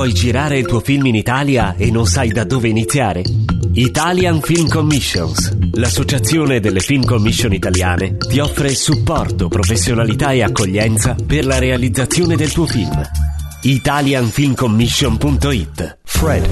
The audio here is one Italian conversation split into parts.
Vuoi girare il tuo film in Italia e non sai da dove iniziare? Italian Film Commissions, l'associazione delle film commission italiane, ti offre supporto, professionalità e accoglienza per la realizzazione del tuo film. italianfilmcommission.it. Fred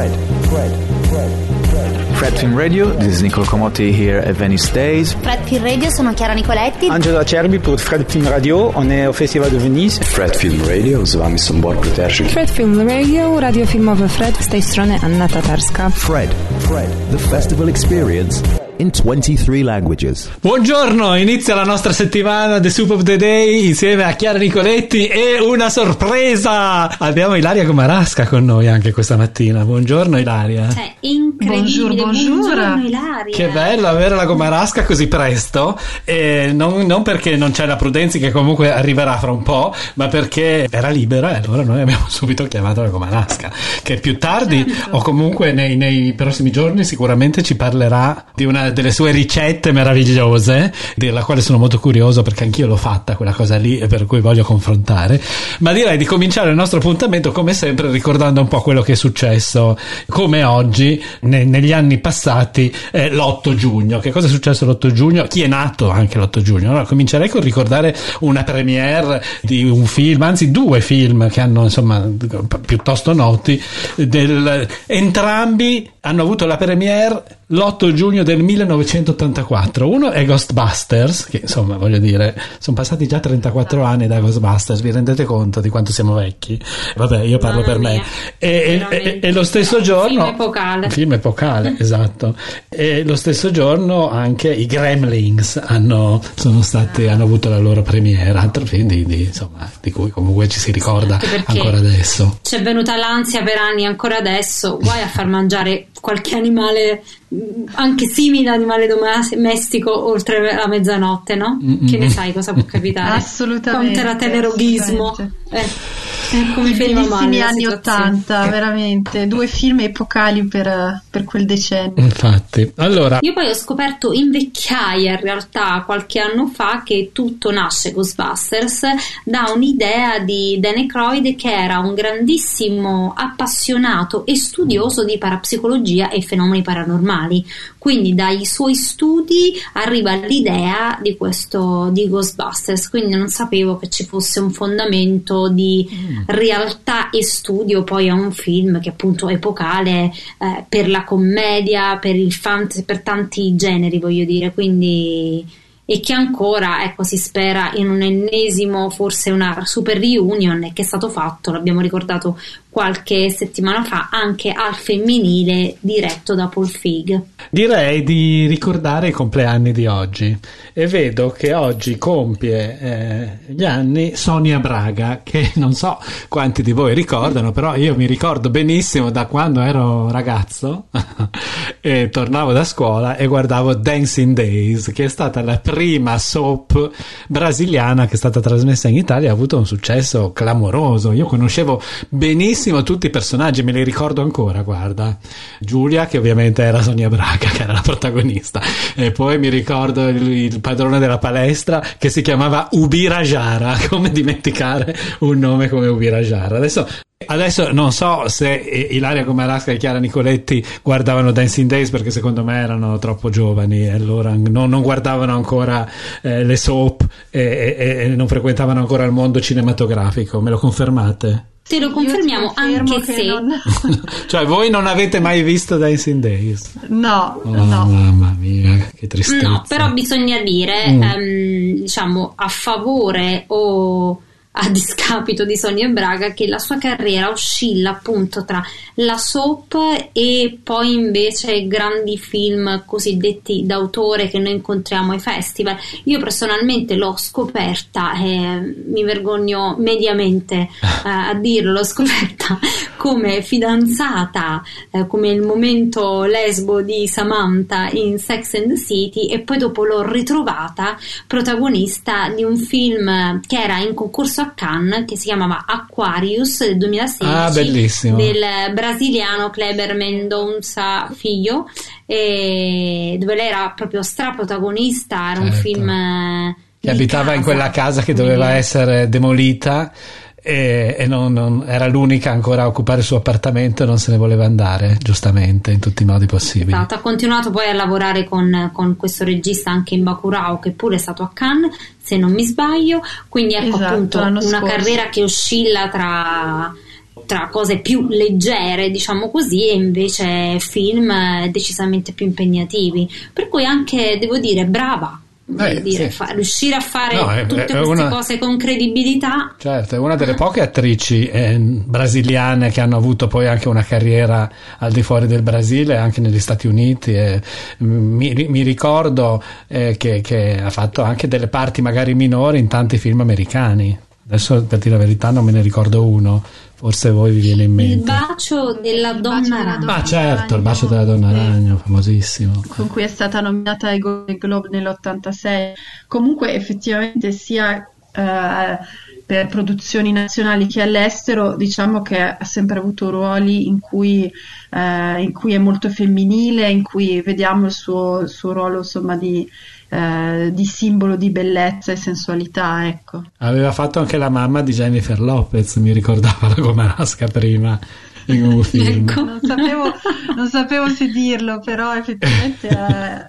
Film Radio, this is Nicolo Comotti here at Venice Days. Fred Film Radio, sono Chiara Nicoletti. Angelo Acerbi pour Fred Film Radio, on est au Festival de Venise. Fred Film Radio, z wami są Borg Pluterczyk. Fred Film Radio, radio filmowy Fred, z tej strony Anna Tatarska. Fred, the festival experience in 23 languages. Buongiorno, inizia la nostra settimana The Soup of the Day insieme a Chiara Nicoletti e una sorpresa! Abbiamo Ilaria Comarasca con noi anche questa mattina. Buongiorno Ilaria. Incredibile. Buongiorno Ilaria. Che bello avere la Comarasca così presto, e non perché non c'è la Prudenzi che comunque arriverà fra un po', ma perché era libera e allora noi abbiamo subito chiamato la Comarasca, che più tardi o comunque nei prossimi giorni sicuramente ci parlerà di una delle sue ricette meravigliose, della quale sono molto curioso perché anch'io l'ho fatta quella cosa lì e per cui voglio confrontare. Ma direi di cominciare il nostro appuntamento come sempre ricordando un po' quello che è successo come oggi negli anni passati, l'8 giugno. Che cosa è successo l'8 giugno? Chi è nato anche l'8 giugno? Allora comincerei con ricordare una premiere di un film, anzi due film che hanno insomma piuttosto noti, entrambi hanno avuto la premiere l'8 giugno del 1984. Uno è Ghostbusters, che insomma voglio dire sono passati già 34 anni da Ghostbusters, vi rendete conto di quanto siamo vecchi? Vabbè, io parlo per me. E lo stesso giorno film epocale, esatto. E lo stesso giorno anche i Gremlins hanno avuto la loro premiere, altro film di cui comunque ci si ricorda ancora adesso. C'è venuta l'ansia per anni ancora adesso, guai a far mangiare qualche animale anche simile animale domestico oltre la mezzanotte, no? Che ne sai cosa può capitare? Assolutamente. Conterateleroghismo. Come bellissimi anni 80, veramente due film epocali per quel decennio. Infatti, allora io poi ho scoperto in vecchiaia in realtà qualche anno fa che tutto nasce Ghostbusters da un'idea di Dan Aykroyd, che era un grandissimo appassionato e studioso di parapsicologia e fenomeni paranormali, quindi dai suoi studi arriva l'idea di Ghostbusters, quindi non sapevo che ci fosse un fondamento di realtà e studio poi a un film che appunto è epocale per la commedia, per il fantasy, per tanti generi voglio dire, quindi, e che ancora si spera in un ennesimo, forse una super reunion, che è stato fatto, l'abbiamo ricordato qualche settimana fa, anche al femminile diretto da Paul Feig. Direi di ricordare i compleanni di oggi e vedo che oggi compie gli anni Sonia Braga, che non so quanti di voi ricordano, però io mi ricordo benissimo da quando ero ragazzo e tornavo da scuola e guardavo Dancing Days, che è stata la prima soap brasiliana che è stata trasmessa in Italia, ha avuto un successo clamoroso. Io conoscevo benissimo tutti i personaggi, me li ricordo ancora, guarda, Giulia, che ovviamente era Sonia Braga, che era la protagonista, e poi mi ricordo il padrone della palestra che si chiamava Ubirajara. Come dimenticare un nome come Ubirajara? Adesso non so se Ilaria Comarasca e Chiara Nicoletti guardavano Dancing Days, perché secondo me erano troppo giovani e allora non guardavano ancora le soap e non frequentavano ancora il mondo cinematografico. Me lo confermate? Te lo confermiamo, anche se cioè voi non avete mai visto Dancing Days? No. Mamma mia, che tristezza. No, però bisogna dire diciamo a favore o a discapito di Sonia Braga che la sua carriera oscilla appunto tra la soap e poi invece grandi film cosiddetti d'autore che noi incontriamo ai festival. Io personalmente l'ho scoperta, mi vergogno mediamente a dirlo, l'ho scoperta come fidanzata, come il momento lesbo di Samantha in Sex and the City, e poi dopo l'ho ritrovata protagonista di un film che era in concorso a Cannes, che si chiamava Aquarius del 2016, bellissimo, del brasiliano Kleber Mendonça Filho, dove lei era proprio straprotagonista. Era un film che abitava in quella casa che doveva essere demolita e non era l'unica ancora a occupare il suo appartamento e non se ne voleva andare, giustamente, in tutti i modi possibili. Esatto, ha continuato poi a lavorare con questo regista anche in Bacurau, che pure è stato a Cannes, se non mi sbaglio, quindi ecco, esatto, appunto una carriera che oscilla tra cose più leggere, diciamo così, e invece film decisamente più impegnativi, per cui anche, devo dire, brava. Riuscire a fare tutte queste cose con credibilità. Certo, è una delle poche attrici brasiliane che hanno avuto poi anche una carriera al di fuori del Brasile, anche negli Stati Uniti, mi ricordo che ha fatto anche delle parti magari minori in tanti film americani. Adesso, per dire la verità, non me ne ricordo uno, forse voi vi viene in mente. Il bacio della donna ragno. Ah, certo, il bacio della donna ragno, famosissimo. Con cui è stata nominata ai Golden Globe nell'86. Comunque, effettivamente, sia per produzioni nazionali che all'estero, diciamo che ha sempre avuto ruoli in cui è molto femminile, in cui vediamo il suo ruolo, insomma, di simbolo di bellezza e sensualità, ecco. Aveva fatto anche la mamma di Jennifer Lopez, mi ricordava la Gomarasca prima in un film. Ecco. Non sapevo se dirlo, però effettivamente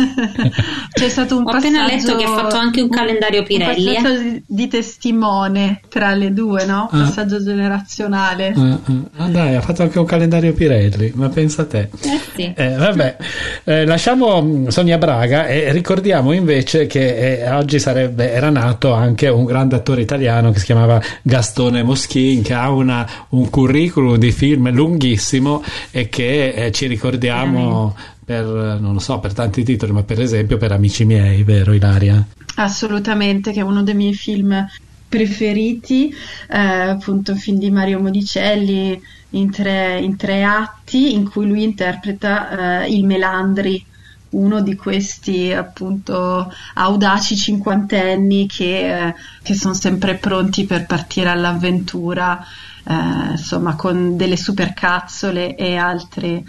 c'è stato un passaggio. Ho appena letto che ha fatto anche un calendario Pirelli. Un passaggio di testimone tra le due, no? Un passaggio generazionale. Dai, ha fatto anche un calendario Pirelli, ma pensa a te. Sì. Vabbè, lasciamo Sonia Braga e ricordiamo invece che oggi era nato anche un grande attore italiano che si chiamava Gastone Moschin, che ha un curriculum di film lunghissimo e che ci ricordiamo per tanti titoli, ma per esempio per Amici miei, vero Ilaria? Assolutamente, che è uno dei miei film preferiti, appunto un film di Mario Modicelli in tre atti, in cui lui interpreta il Melandri, uno di questi appunto audaci cinquantenni che sono sempre pronti per partire all'avventura, insomma, con delle supercazzole e altri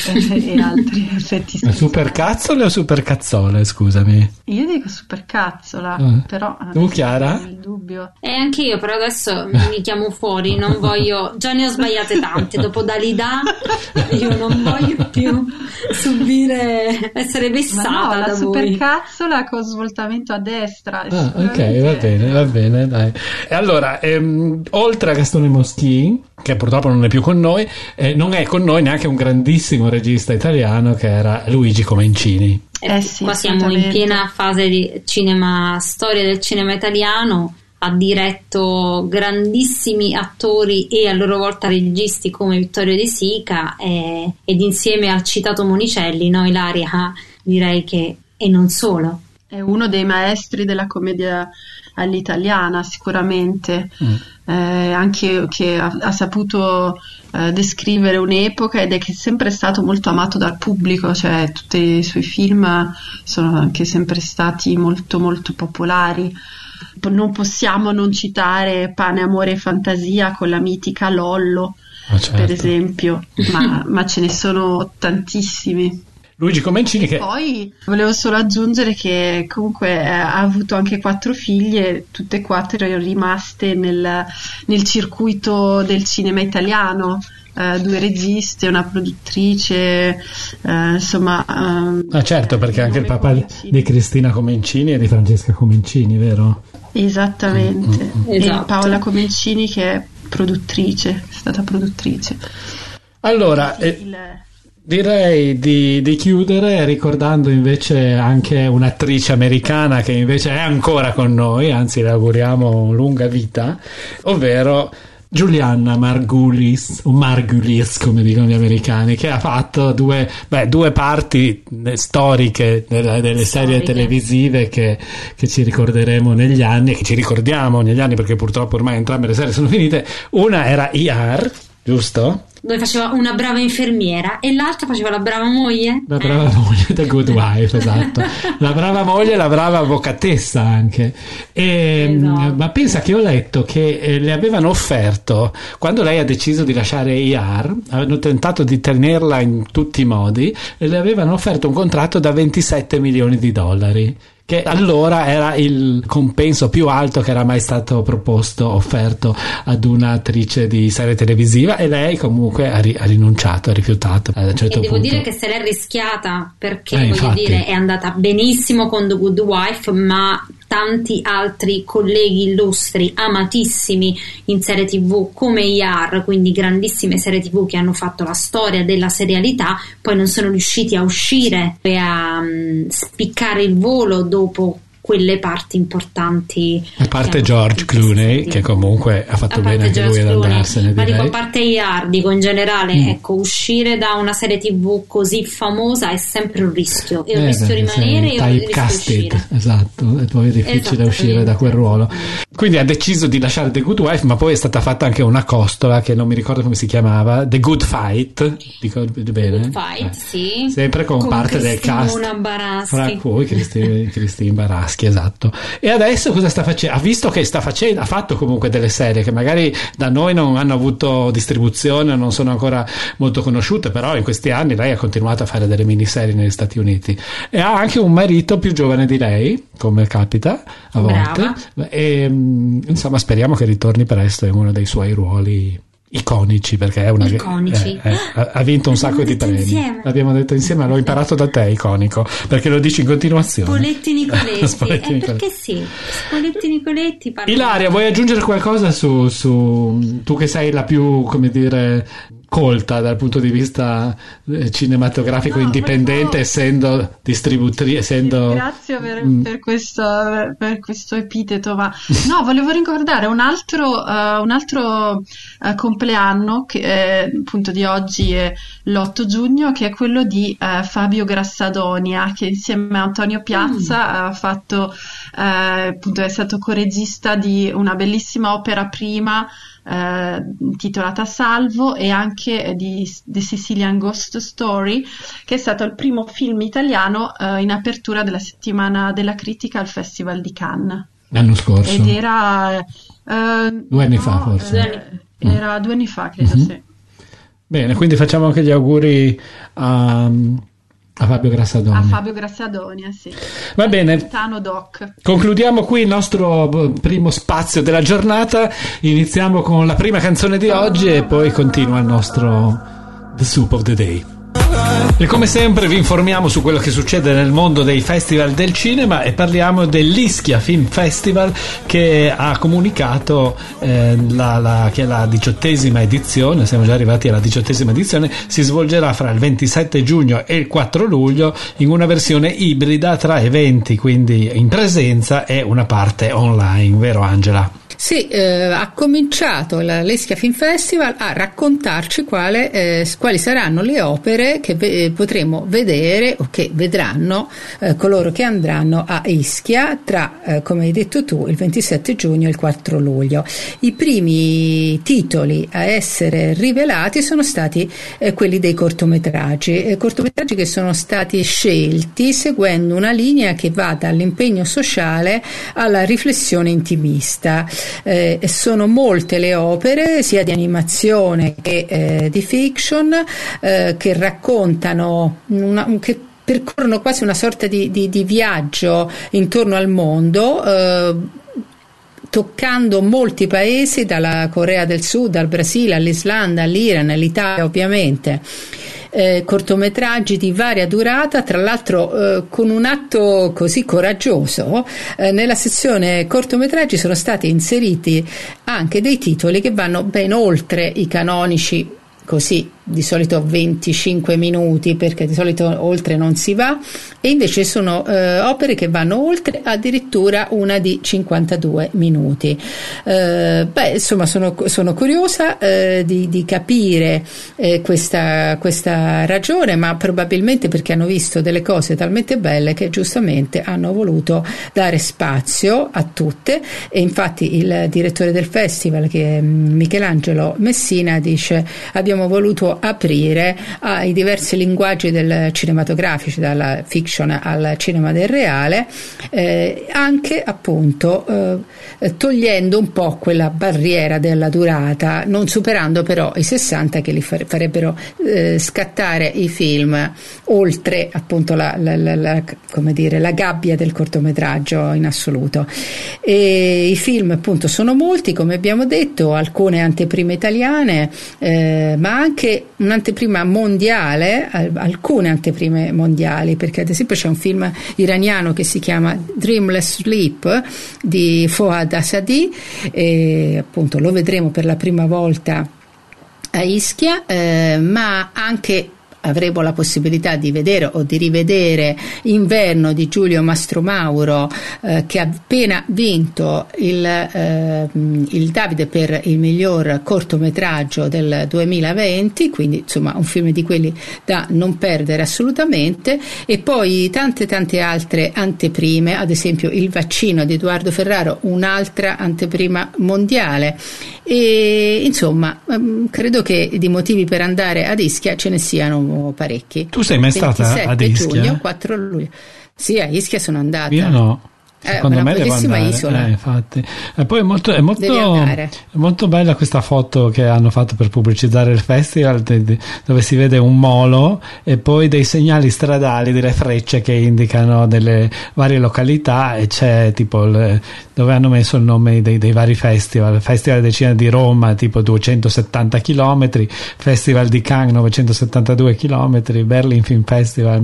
effetti speciali. Supercazzole o supercazzole, scusami? Io dico supercazzola, però tu, Chiara? Il dubbio. Anche io, però adesso mi chiamo fuori, non voglio, già ne ho sbagliate tante, dopo Dalida io non voglio più essere vessata. Ma no, da la voi. Supercazzola con svoltamento a destra. Ok, va bene, dai. E allora, oltre a Gastone Moschin, che purtroppo non è più con noi, non è con noi neanche un grandissimo regista italiano che era Luigi Comencini. Sì, qua siamo in piena fase di storia del cinema italiano. Ha diretto grandissimi attori e a loro volta registi come Vittorio De Sica, ed insieme al citato Monicelli, no Ilaria? Direi che, e non solo, è uno dei maestri della commedia all'italiana, sicuramente. Anche che ha saputo descrivere un'epoca, ed è che è sempre stato molto amato dal pubblico, cioè tutti i suoi film sono anche sempre stati molto molto popolari. Non possiamo non citare Pane, Amore e Fantasia con la mitica Lollo, certo, per esempio, ma ce ne sono tantissimi. Luigi Comencini che... Poi volevo solo aggiungere che comunque ha avuto anche 4 figlie, tutte e 4 rimaste nel circuito del cinema italiano, 2 registi, una produttrice, insomma... certo, perché anche il papà di Cristina Comencini e di Francesca Comencini, vero? Esattamente. Esatto. E Paola Comencini che è stata produttrice. Allora... Direi di chiudere ricordando invece anche un'attrice americana che invece è ancora con noi, anzi le auguriamo lunga vita, ovvero Julianna Margulies, o Margulies come dicono gli americani, che ha fatto due parti storiche delle serie televisive che ci ricorderemo negli anni, e che ci ricordiamo negli anni perché purtroppo ormai entrambe le serie sono finite. Una era ER, giusto? Dove faceva una brava infermiera e l'altra faceva la brava moglie. La brava moglie The Good Wife, esatto. La brava moglie e la brava avvocatessa anche. Esatto. Ma pensa che ho letto che le avevano offerto, quando lei ha deciso di lasciare ER, avevano tentato di tenerla in tutti i modi e le avevano offerto un contratto da $27 milioni, che allora era il compenso più alto che era mai stato offerto ad un'attrice di serie televisiva, e lei comunque ha rinunciato, ha rifiutato a un certo e devo punto. dire che se l'è rischiata, perché infatti. è andata benissimo con The Good Wife, ma tanti altri colleghi illustri amatissimi in serie TV come ER, quindi grandissime serie TV che hanno fatto la storia della serialità, poi non sono riusciti a uscire e a spiccare il volo dopo quelle parti importanti. A parte George Clooney, che comunque ha fatto bene anche lui ad andarsene, ma direi. dico, a parte ER, dico in generale, ecco, uscire da una serie TV così famosa è sempre un rischio, e un rischio rimanere e un rischio uscire. Esatto, e poi è difficile uscire da quel ruolo. Quindi ha deciso di lasciare The Good Wife, ma poi è stata fatta anche una costola che non mi ricordo come si chiamava, The Good Fight, dico bene? Good Fight, sì. Sempre con parte del cast, fra cui Christine Baraschi. Esatto. E adesso cosa sta facendo? Ha visto che ha fatto comunque delle serie che magari da noi non hanno avuto distribuzione, non sono ancora molto conosciute, però in questi anni lei ha continuato a fare delle miniserie negli Stati Uniti, e ha anche un marito più giovane di lei, come capita a volte. E insomma, speriamo che ritorni presto in uno dei suoi ruoli iconici, perché è una ha vinto un sacco di premi. Insieme. L'abbiamo detto insieme, l'ho imparato da te, iconico, perché lo dici in continuazione. Spoletti Nicoletti. Spoletti Nicoletti. Perché sì, Spoletti Nicoletti. Ilaria, vuoi aggiungere qualcosa su tu che sei la più, come dire, colta dal punto di vista cinematografico, indipendente, essendo distributrice, essendo... Grazie per questo epiteto, ma no, volevo ricordare un altro compleanno che appunto di oggi è l'8 giugno, che è quello di Fabio Grassadonia, che insieme a Antonio Piazza ha fatto appunto, è stato coregista di una bellissima opera prima intitolata Salvo, e anche di The Sicilian Ghost Story, che è stato il primo film italiano in apertura della settimana della critica al Festival di Cannes l'anno scorso, ed era 2 anni fa forse. Era 2 anni fa, credo. Sì. Bene, quindi facciamo anche gli auguri a Fabio Grassadonia. A Fabio Grassadonia, sì. Va bene. Capitano Doc. Concludiamo qui il nostro primo spazio della giornata. Iniziamo con la prima canzone di oggi e poi continua il nostro The Soup of the Day. E come sempre vi informiamo su quello che succede nel mondo dei festival del cinema, e parliamo dell'Ischia Film Festival, che ha comunicato che è la 18ª edizione, siamo già arrivati alla 18ª edizione, si svolgerà fra il 27 giugno e il 4 luglio in una versione ibrida tra eventi, quindi in presenza, e una parte online, vero Angela? Sì, ha cominciato l'Ischia Film Festival a raccontarci quali saranno le opere che potremo vedere o che vedranno coloro che andranno a Ischia tra, come hai detto tu, il 27 giugno e il 4 luglio. I primi titoli a essere rivelati sono stati quelli dei cortometraggi che sono stati scelti seguendo una linea che va dall'impegno sociale alla riflessione intimista. Sono molte le opere, sia di animazione che di fiction, che raccontano che percorrono quasi una sorta di viaggio intorno al mondo, toccando molti paesi, dalla Corea del Sud al Brasile, all'Islanda, all'Iran, all'Italia ovviamente. Cortometraggi di varia durata, tra l'altro con un atto così coraggioso, nella sezione cortometraggi sono stati inseriti anche dei titoli che vanno ben oltre i canonici, così di solito 25 minuti, perché di solito oltre non si va, e invece sono opere che vanno oltre, addirittura una di 52 minuti. Insomma, sono curiosa di capire questa ragione, ma probabilmente perché hanno visto delle cose talmente belle che giustamente hanno voluto dare spazio a tutte, e infatti il direttore del festival, che è Michelangelo Messina, dice: abbiamo voluto appunto aprire ai diversi linguaggi del cinematografici, dalla fiction al cinema del reale, anche appunto togliendo un po' quella barriera della durata, non superando però i 60 che li farebbero scattare i film oltre appunto come dire, la gabbia del cortometraggio in assoluto. E i film appunto sono molti, come abbiamo detto, alcune anteprime italiane, ma anche un'anteprima mondiale, alcune anteprime mondiali, perché ad esempio c'è un film iraniano che si chiama Dreamless Sleep di Fouad Asadi, e appunto lo vedremo per la prima volta a Ischia, ma anche avremo la possibilità di vedere o di rivedere Inverno di Giulio Mastromauro, che ha appena vinto il Davide per il miglior cortometraggio del 2020, quindi insomma un film di quelli da non perdere assolutamente. E poi tante altre anteprime, ad esempio Il vaccino di Edoardo Ferraro, un'altra anteprima mondiale. E insomma credo che di motivi per andare ad Ischia ce ne siano parecchi. Tu sei mai stata ad Ischia? Giugno, 4 luglio. Sì, a Ischia sono andata. Io no. Secondo me devo andare. Isola. Infatti. E poi è molto bella questa foto che hanno fatto per pubblicizzare il festival, dove si vede un molo e poi dei segnali stradali, delle frecce che indicano delle varie località, e c'è tipo dove hanno messo il nome dei vari festival dei cinema di Roma tipo 270 km, Festival di Cannes 972 km, Berlin Film Festival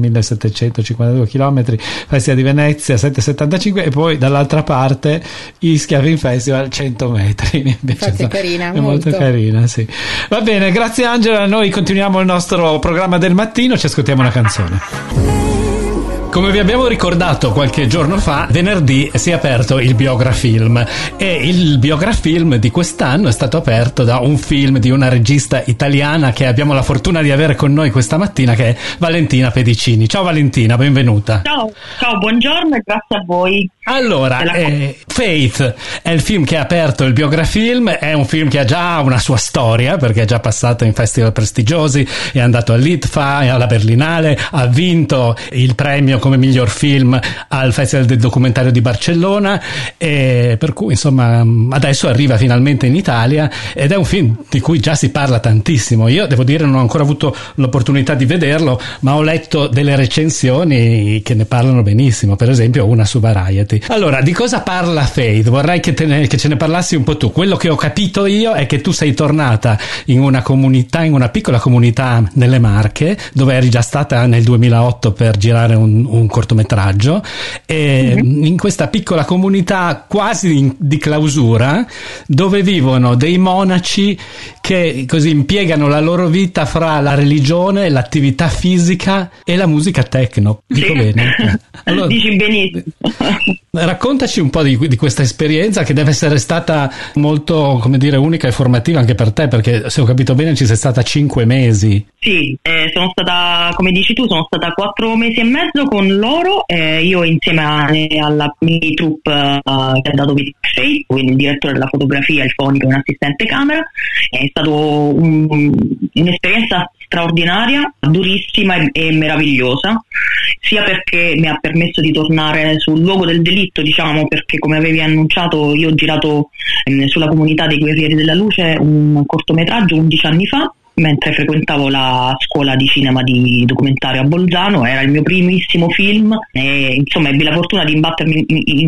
1752 km, Festival di Venezia 775, e poi dall'altra parte Ischia Film Festival 100 metri. Infatti è carina, molto carina, sì. Va bene, grazie Angela, noi continuiamo il nostro programma del mattino, ci ascoltiamo una canzone. Come vi abbiamo ricordato qualche giorno fa, venerdì si è aperto il Biografilm, e il Biografilm di quest'anno è stato aperto da un film di una regista italiana che abbiamo la fortuna di avere con noi questa mattina, che è Valentina Pedicini. Ciao Valentina, benvenuta. Ciao, buongiorno e grazie a voi. Allora, Faith è il film che ha aperto il Biografilm, è un film che ha già una sua storia, perché è già passato in festival prestigiosi, è andato all'IDFA e alla Berlinale, ha vinto il premio come miglior film al Festival del Documentario di Barcellona, e per cui insomma adesso arriva finalmente in Italia, ed è un film di cui già si parla tantissimo. Io devo dire non ho ancora avuto l'opportunità di vederlo, ma ho letto delle recensioni che ne parlano benissimo, per esempio una su Variety. Allora, di cosa parla Faith? Vorrei che ce ne parlassi un po' tu. Quello che ho capito io è che tu sei tornata in una piccola comunità nelle Marche, dove eri già stata nel 2008 per girare un cortometraggio, e in questa piccola comunità quasi di clausura, dove vivono dei monaci che così impiegano la loro vita fra la religione, l'attività fisica e la musica techno. Dico bene? Allora, dici benissimo. Raccontaci un po' di questa esperienza, che deve essere stata molto, come dire, unica e formativa anche per te, perché se ho capito bene ci sei stata 5 mesi. Sì, sono stata, come dici tu, sono stata 4 mesi e mezzo con loro, io insieme alla mini troupe che ha dato vita a Faith, quindi il direttore della fotografia, il fonico e un assistente camera. È stato un'esperienza straordinaria, durissima e meravigliosa, sia perché mi ha permesso di tornare sul luogo del delitto, diciamo, perché come avevi annunciato io ho girato sulla comunità dei Guerrieri della Luce un cortometraggio 11 anni fa, mentre frequentavo la scuola di cinema di documentario a Bolzano. Era il mio primissimo film e insomma ebbi la fortuna di imbattermi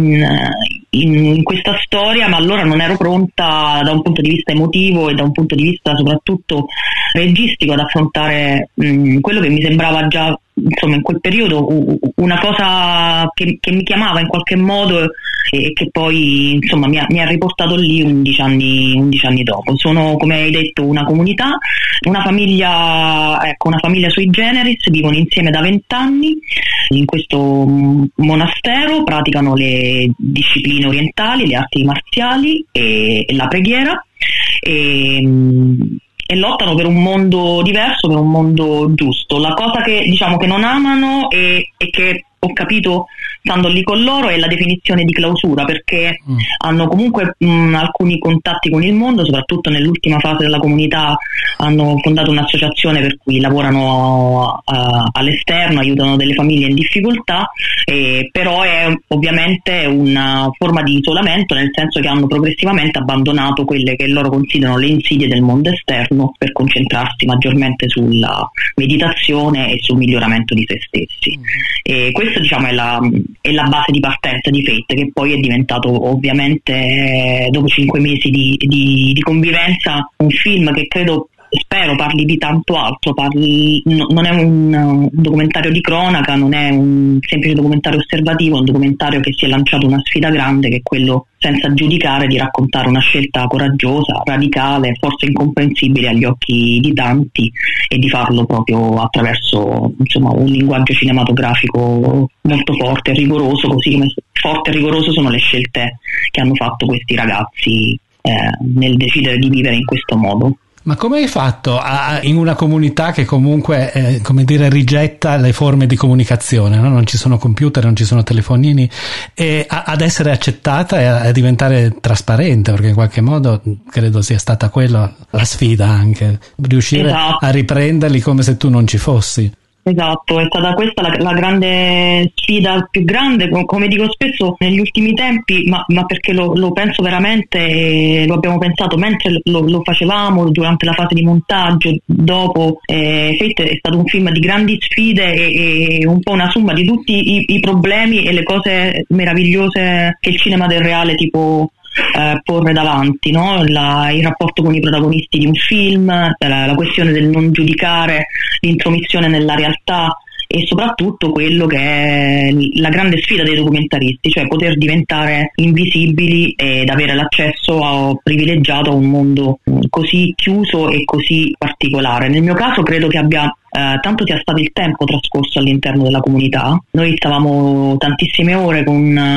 in questa storia, ma allora non ero pronta da un punto di vista emotivo e da un punto di vista soprattutto registico ad affrontare quello che mi sembrava già, insomma, in quel periodo una cosa che mi chiamava in qualche modo e che poi insomma mi ha riportato lì 11 anni dopo. Sono, come hai detto, una comunità, una famiglia sui generis, vivono insieme da 20 anni in questo monastero, praticano le discipline orientali, le arti marziali e la preghiera, e lottano per un mondo diverso, per un mondo giusto. La cosa che diciamo che non amano e che ho capito stando lì con loro è la definizione di clausura, perché hanno comunque alcuni contatti con il mondo, soprattutto nell'ultima fase della comunità hanno fondato un'associazione per cui lavorano all'esterno, aiutano delle famiglie in difficoltà, però è ovviamente una forma di isolamento, nel senso che hanno progressivamente abbandonato quelle che loro considerano le insidie del mondo esterno per concentrarsi maggiormente sulla meditazione e sul miglioramento di se stessi. E questo, diciamo, è la base di partenza di Fate, che poi è diventato ovviamente dopo 5 mesi di convivenza un film che spero parli di tanto altro, non è un documentario di cronaca, non è un semplice documentario osservativo, è un documentario che si è lanciato una sfida grande, che è quello, senza giudicare, di raccontare una scelta coraggiosa, radicale, forse incomprensibile agli occhi di tanti, e di farlo proprio attraverso, insomma, un linguaggio cinematografico molto forte e rigoroso, così come forte e rigoroso sono le scelte che hanno fatto questi ragazzi nel decidere di vivere in questo modo. Ma come hai fatto in una comunità che comunque, rigetta le forme di comunicazione, no? Non ci sono computer, non ci sono telefonini, ad essere accettata e a diventare trasparente, perché in qualche modo credo sia stata quella la sfida, anche riuscire a riprenderli come se tu non ci fossi. Esatto, è stata questa la grande sfida più grande, come dico spesso negli ultimi tempi, ma perché lo penso veramente, e lo abbiamo pensato mentre lo facevamo, durante la fase di montaggio, dopo. Fate è stato un film di grandi sfide e un po' una somma di tutti i problemi e le cose meravigliose che il cinema del reale tipo porre davanti, no? Il rapporto con i protagonisti di un film, la questione del non giudicare, l'intromissione nella realtà, e soprattutto quello che è la grande sfida dei documentaristi, cioè poter diventare invisibili ed avere l'accesso privilegiato a un mondo così chiuso e così particolare. Nel mio caso credo che tanto sia stato il tempo trascorso all'interno della comunità. Noi stavamo tantissime ore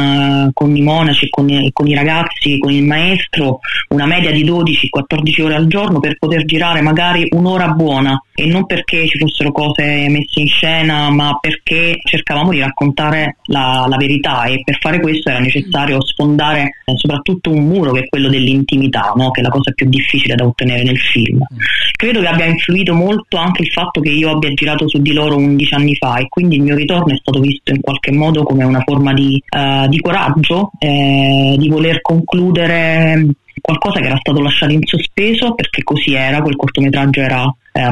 con i monaci, con i ragazzi, con il maestro, una media di 12-14 ore al giorno, per poter girare magari un'ora buona, e non perché ci fossero cose messe in scena, ma perché cercavamo di raccontare la verità, e per fare questo era necessario sfondare soprattutto un muro, che è quello dell'intimità, no? Che è la cosa più difficile da ottenere nel film. Credo che abbia influito molto anche il fatto che io abbia girato su di loro 11 anni fa, e quindi il mio ritorno è stato visto in qualche modo come una forma di coraggio, di voler concludere qualcosa che era stato lasciato in sospeso, perché così era. Quel cortometraggio era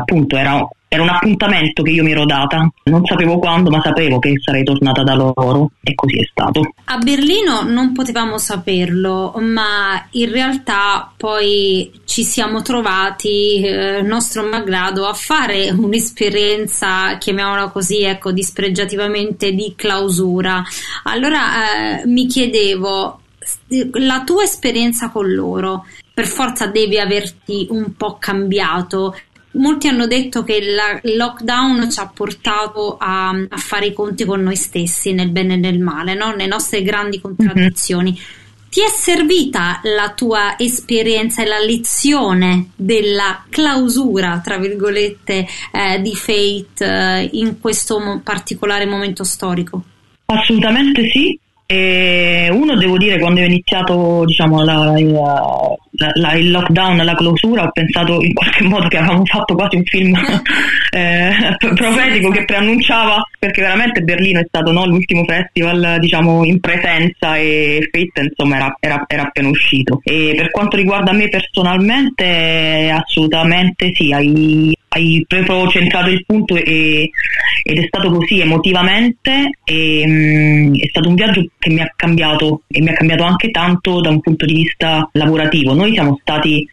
un appuntamento che io mi ero data, non sapevo quando, ma sapevo che sarei tornata da loro, e così è stato. A Berlino non potevamo saperlo, ma in realtà poi ci siamo trovati, nostro malgrado, a fare un'esperienza, chiamiamola così, ecco, dispregiativamente di clausura. Allora mi chiedevo, la tua esperienza con loro per forza deve averti un po' cambiato. Molti hanno detto che il lockdown ci ha portato a fare i conti con noi stessi, nel bene e nel male, no? Le nostre grandi contraddizioni. Ti è servita la tua esperienza e la lezione della clausura, tra virgolette, di Fate in questo particolare momento storico? Assolutamente sì. Uno, devo dire, quando ho iniziato, diciamo, il lockdown, la clausura, ho pensato in qualche modo che avevamo fatto quasi un film profetico che preannunciava, perché veramente Berlino è stato, no, l'ultimo festival, diciamo, in presenza, e Fate, insomma, era appena uscito. E per quanto riguarda me personalmente, assolutamente sì, hai proprio centrato il punto, ed è stato così emotivamente, è stato un viaggio che mi ha cambiato, e mi ha cambiato anche tanto da un punto di vista lavorativo. Noi siamo stati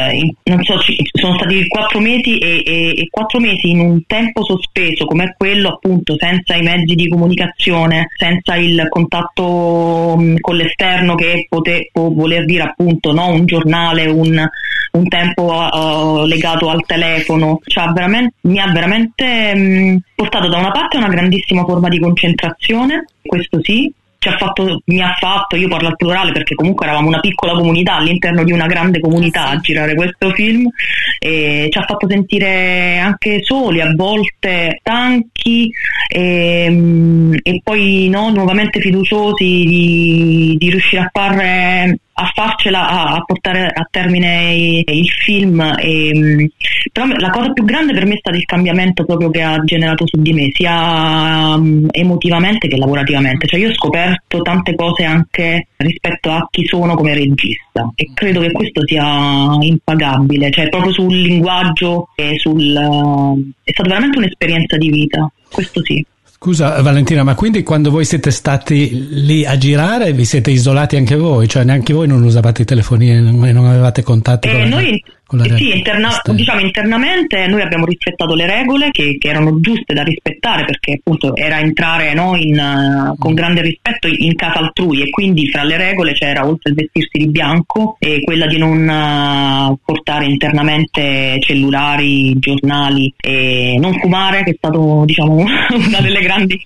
sono stati 4 mesi e 4 mesi in un tempo sospeso come quello, appunto, senza i mezzi di comunicazione, senza il contatto con l'esterno, che può voler dire, appunto, no, un giornale, un tempo legato al telefono. Mi ha veramente portato da una parte a una grandissima forma di concentrazione, questo sì, mi ha fatto, io parlo al plurale perché comunque eravamo una piccola comunità all'interno di una grande comunità a girare questo film, e ci ha fatto sentire anche soli, a volte stanchi, e poi nuovamente fiduciosi di riuscire a farcela, a portare a termine il film. Però la cosa più grande per me è stato il cambiamento proprio che ha generato su di me, sia emotivamente che lavorativamente. Cioè io ho scoperto tante cose anche rispetto a chi sono come regista, e credo che questo sia impagabile, cioè proprio sul linguaggio è stata veramente un'esperienza di vita, questo sì. Scusa Valentina, ma quindi quando voi siete stati lì a girare vi siete isolati anche voi? Cioè neanche voi non usavate i telefonini e non avevate contatti con la diciamo internamente noi abbiamo rispettato le regole che erano giuste da rispettare, perché appunto era entrare con grande rispetto in casa altrui, e quindi fra le regole c'era, oltre il vestirsi di bianco, e quella di non portare internamente cellulari, giornali, e non fumare, che è stato diciamo una delle grandi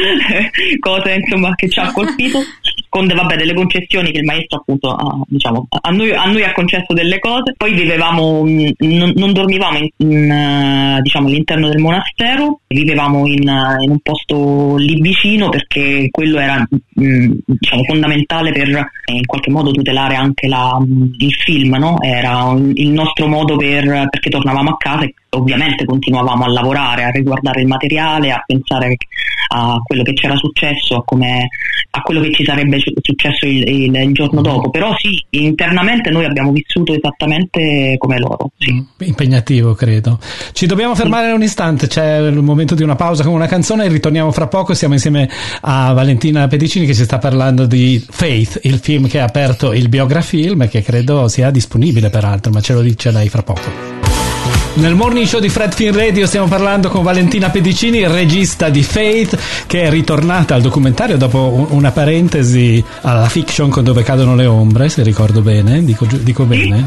cose insomma che ci ha colpito, con delle concessioni che il maestro appunto a noi ha concesso delle cose. Poi vivevamo, non dormivamo diciamo all'interno del monastero, vivevamo in un posto lì vicino, perché quello era diciamo fondamentale per in qualche modo tutelare anche il film, no? Era il nostro modo perché tornavamo a casa e ovviamente continuavamo a lavorare, a riguardare il materiale, a pensare a quello che c'era successo, a quello che ci sarebbe successo il giorno dopo. Però sì, internamente noi abbiamo vissuto esattamente come loro. Sì. Impegnativo, credo. Ci dobbiamo fermare un istante, c'è il momento di una pausa con una canzone e ritorniamo fra poco. Siamo insieme a Valentina Pedicini che ci sta parlando di Faith, il film che ha aperto il Biografilm e che credo sia disponibile peraltro, ma ce lo dice lei fra poco. Nel Morning Show di Fred Film Radio stiamo parlando con Valentina Pedicini, il regista di Faith, che è ritornata al documentario dopo una parentesi alla fiction con Dove cadono le ombre, se ricordo bene, dico bene.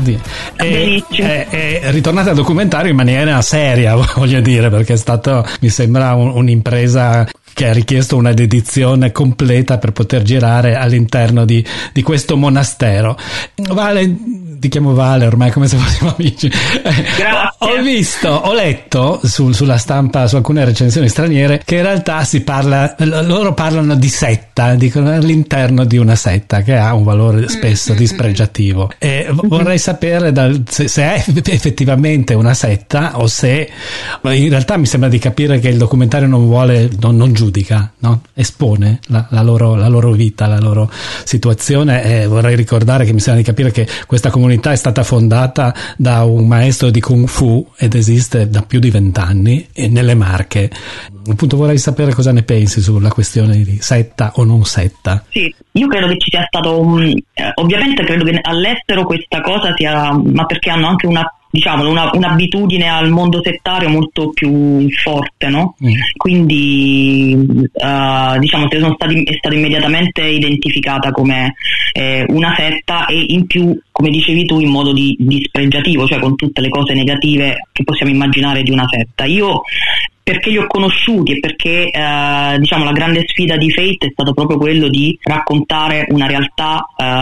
È ritornata al documentario in maniera seria, voglio dire, perché è stato, mi sembra, un'impresa che ha richiesto una dedizione completa per poter girare all'interno di questo monastero. Ti chiamo Vale ormai, come se fossimo amici. Ho letto sulla stampa, su alcune recensioni straniere, che in realtà loro parlano di setta, dicono all'interno di una setta che ha un valore spesso dispregiativo, e vorrei sapere se è effettivamente una setta o se in realtà mi sembra di capire che il documentario non giudica, no? Espone la loro vita, la loro situazione, e vorrei ricordare che mi sembra di capire che questa comunità è stata fondata da un maestro di Kung Fu ed esiste da più di 20 anni nelle Marche. Appunto vorrei sapere cosa ne pensi sulla questione di setta o non setta. Sì, io credo che ci sia stato ovviamente credo che all'estero questa cosa sia, ma perché hanno anche un'abitudine al mondo settario molto più forte, no? Quindi è stata immediatamente identificata come una setta, e in più, come dicevi tu, in modo dispregiativo, cioè con tutte le cose negative che possiamo immaginare di una setta. Io, perché li ho conosciuti e perché la grande sfida di Faith è stato proprio quello di raccontare una realtà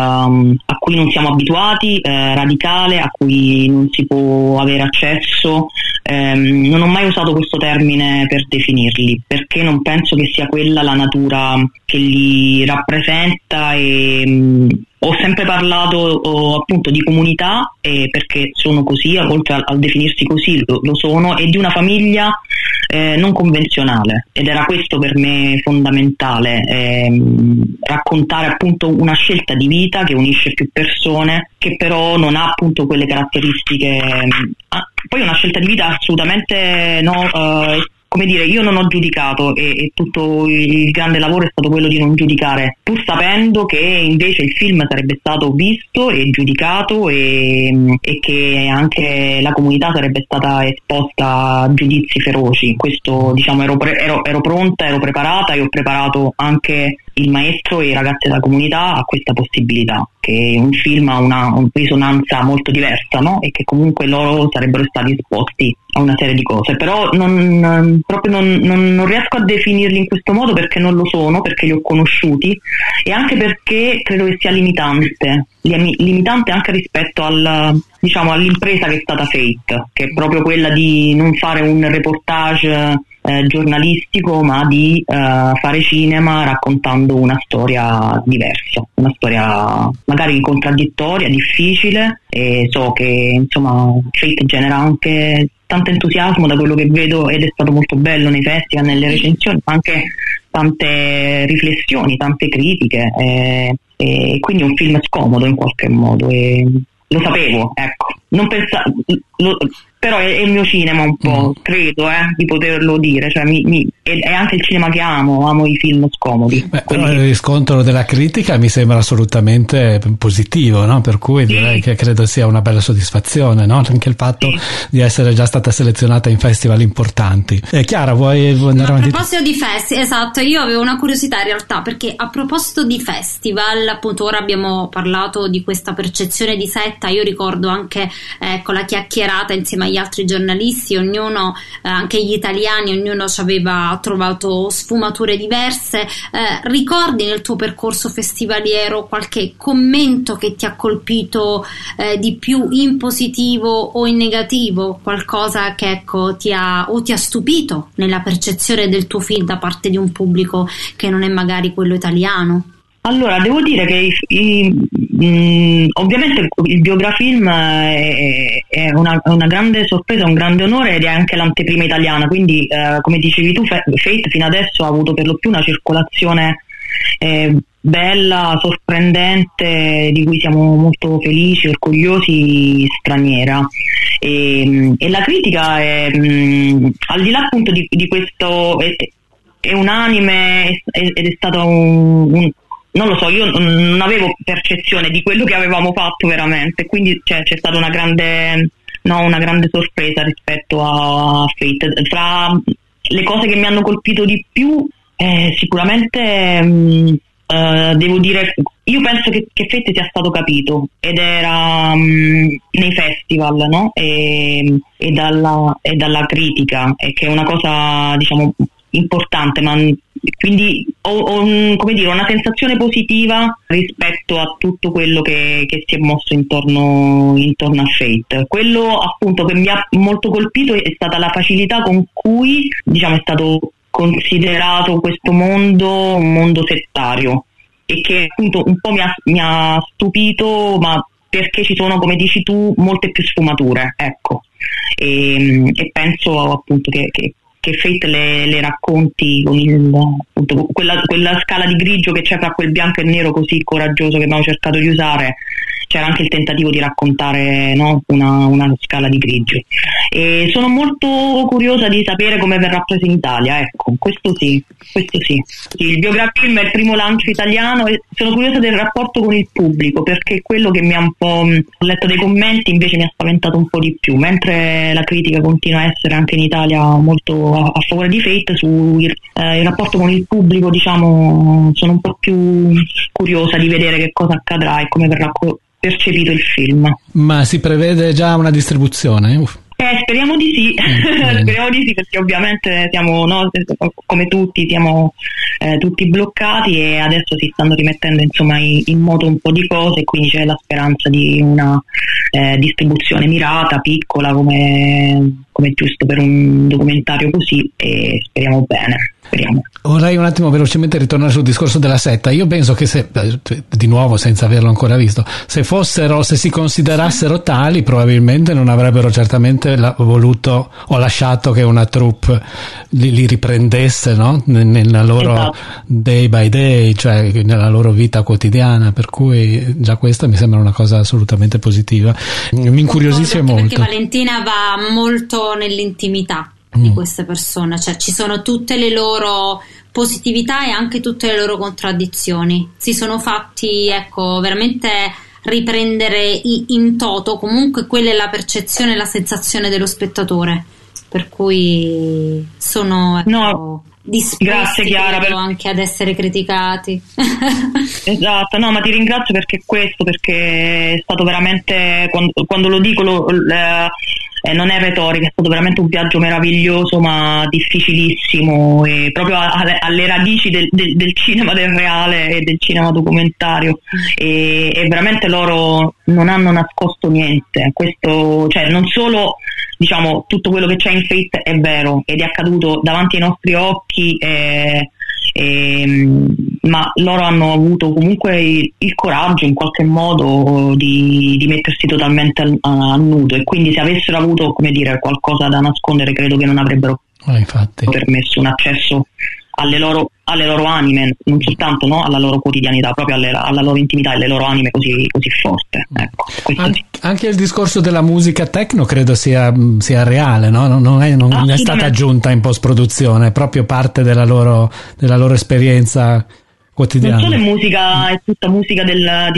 a cui non siamo abituati, radicale, a cui non si può avere accesso. Non ho mai usato questo termine per definirli, perché non penso che sia quella la natura che li rappresenta, e ho sempre parlato appunto di comunità, perché sono così, oltre al definirsi così lo sono, e di una famiglia non convenzionale, ed era questo per me fondamentale, raccontare appunto una scelta di vita che unisce più persone, che però non ha appunto quelle caratteristiche. Poi una scelta di vita assolutamente come dire, io non ho giudicato, e tutto il grande lavoro è stato quello di non giudicare, pur sapendo che invece il film sarebbe stato visto e giudicato, e che anche la comunità sarebbe stata esposta a giudizi feroci. Questo ero pronta, ero preparata, e ho preparato anche il maestro e i ragazzi della comunità a questa possibilità, che un film ha una risonanza molto diversa, no? E che comunque loro sarebbero stati esposti una serie di cose, però non riesco a definirli in questo modo perché non lo sono, perché li ho conosciuti e anche perché credo che sia limitante anche rispetto all'impresa che è stata Fate, che è proprio quella di non fare un reportage giornalistico, ma di fare cinema raccontando una storia diversa, una storia magari contraddittoria, difficile, e so che insomma Fate genera anche tanto entusiasmo da quello che vedo, ed è stato molto bello nei festival, nelle recensioni, ma anche tante riflessioni, tante critiche, e quindi è un film scomodo in qualche modo, e lo sapevo, ecco, non pensavo, però è il mio cinema un po', credo di poterlo dire, cioè è anche il cinema che amo i film scomodi. Però il riscontro della critica mi sembra assolutamente positivo, no? Per cui direi che credo sia una bella soddisfazione, no? Anche il fatto di essere già stata selezionata in festival importanti. Chiara, vuoi andare avanti? A proposito di festival, esatto, io avevo una curiosità in realtà, perché a proposito di festival, appunto ora abbiamo parlato di questa percezione di setta, io ricordo anche con la chiacchierata insieme agli altri giornalisti, ognuno, anche gli italiani, ognuno ci aveva trovato sfumature diverse. Ricordi nel tuo percorso festivaliero qualche commento che ti ha colpito di più in positivo o in negativo, qualcosa che ecco ti ha stupito nella percezione del tuo film da parte di un pubblico che non è magari quello italiano? Allora, devo dire che ovviamente il Biografilm è una grande sorpresa, un grande onore, ed è anche l'anteprima italiana, quindi come dicevi tu, Fate fino adesso ha avuto per lo più una circolazione bella, sorprendente, di cui siamo molto felici, orgogliosi, straniera, e la critica è, al di là appunto di questo, è unanime, ed è stato non lo so, io non avevo percezione di quello che avevamo fatto veramente, quindi c'è stata una grande sorpresa rispetto a Fate. Fra le cose che mi hanno colpito di più, sicuramente devo dire, io penso che Fate sia stato capito, ed era nei festival, no? E dalla critica, e che è una cosa, diciamo, importante, ma quindi ho una sensazione positiva rispetto a tutto quello che si è mosso intorno a Fate. Quello appunto che mi ha molto colpito è stata la facilità con cui, diciamo, è stato considerato questo mondo un mondo settario, e che appunto un po' mi ha stupito, ma perché ci sono, come dici tu, molte più sfumature, ecco, e penso appunto che Fate le racconti con appunto, quella scala di grigio che c'è fra quel bianco e nero così coraggioso che abbiamo cercato di usare. C'era anche il tentativo di raccontare, no, una scala di grigio, e sono molto curiosa di sapere come verrà preso in Italia, ecco, questo sì. Il Biografilm è il primo lancio italiano, e sono curiosa del rapporto con il pubblico, perché quello che mi ha un po', ho letto dei commenti, invece mi ha spaventato un po' di più, mentre la critica continua a essere anche in Italia molto a favore di Fate. Il rapporto con il pubblico, diciamo, sono un po' più curiosa di vedere che cosa accadrà e come verrà percepito il film. Ma si prevede già una distribuzione? Speriamo di sì. Speriamo di sì, perché ovviamente siamo, no, come tutti, siamo tutti bloccati, e adesso si stanno rimettendo insomma in moto un po' di cose, quindi c'è la speranza di una distribuzione mirata, piccola, come è giusto per un documentario così, e speriamo bene. Vorrei un attimo velocemente ritornare sul discorso della setta. Io penso che, se, di nuovo senza averlo ancora visto, se si considerassero tali, probabilmente non avrebbero certamente voluto o lasciato che una troupe li riprendesse, no? Nella loro day by day, cioè nella loro vita quotidiana, per cui già questa mi sembra una cosa assolutamente positiva. Mi incuriosisce molto, perché Valentina va molto nell'intimità di queste persone, cioè ci sono tutte le loro positività e anche tutte le loro contraddizioni. Si sono fatti, ecco, veramente riprendere in toto, comunque quella è la percezione, la sensazione dello spettatore, per cui sono, ecco, disposti anche ad essere criticati. Esatto, no, ma ti ringrazio perché è stato veramente, quando lo dico non è retorica, è stato veramente un viaggio meraviglioso ma difficilissimo, e proprio alle radici del cinema del reale e del cinema documentario, e veramente loro non hanno nascosto niente. Questo, cioè, non solo, diciamo, tutto quello che c'è in Fate è vero ed è accaduto davanti ai nostri occhi, ma loro hanno avuto comunque il coraggio in qualche modo di mettersi totalmente a nudo, e quindi se avessero avuto, come dire, qualcosa da nascondere, credo che non avrebbero permesso un accesso alle loro anime, non soltanto, no, alla loro quotidianità, proprio alla loro intimità e alle loro anime così forte. Ecco, anche il discorso della musica techno credo sia reale, no? Non è stata aggiunta in post-produzione, è proprio parte della loro esperienza quotidiana. Non solo è musica, è tutta musica della